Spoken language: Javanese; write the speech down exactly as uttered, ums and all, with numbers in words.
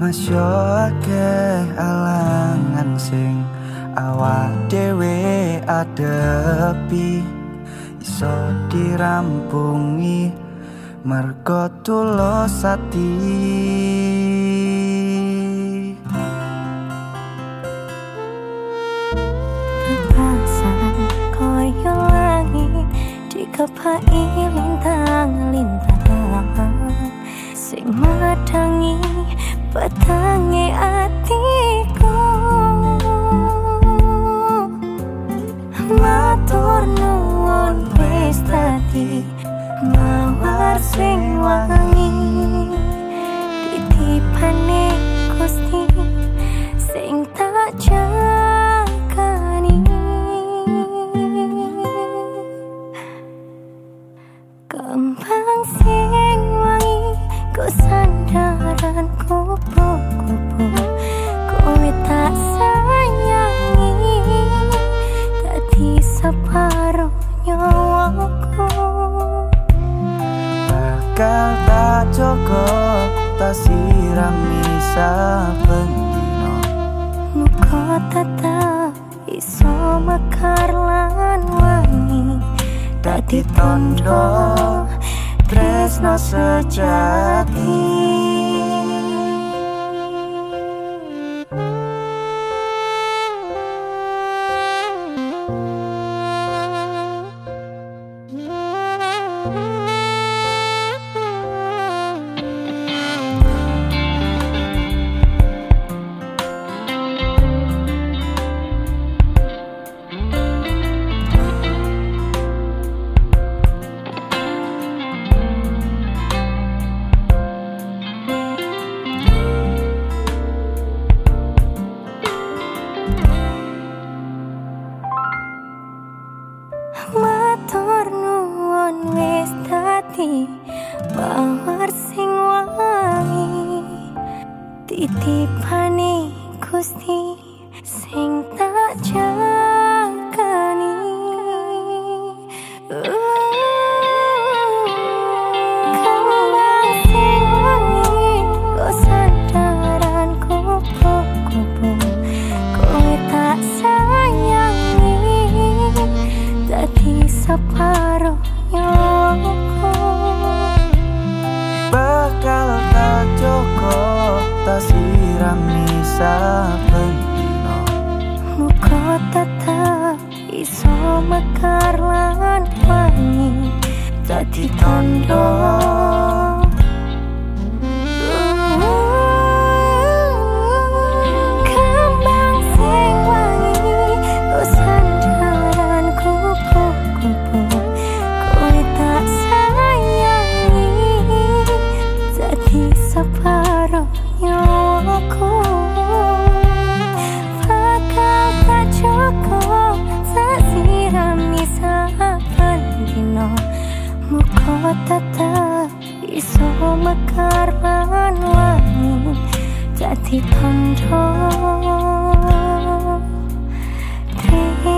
Masya akeh alangan sing awak dhewe adepi, iso dirampungi mergo tulus ati. Perasaan koyo langit dikepai lintang-lintang sing madangi petangi atiku. Matur nuwun wis dadi mawar sing wangi, titipane Gusti sing tak jagani. Kembang sing wangi ku sandaran kupu-kupu, kowe tak sayangi dadi separuh nyawaku. Bakal tak joko tak sirami saben dino, muga tetep iso mekar lan wangi dadi tondo tresno sejati. Matur nuwun wis dadi mawar sing wangi, titipane Gusti sing tak jagani. Kembang sing wangi ku sandaran kupu-kupu, kowe tak sayangi dadi separuh nyawaku. bakal tak joko tak sirami saben dino, muga tetep iso mekar lan wangi dadi tondo. Kembang sing wangi ku sandaran kupu-kupu, kowe tak sayangi dadi separuh nyawaku. Bakal tak cukup tak sirami saben dino, muga tetep iso mekar lan wangi dadi tondo.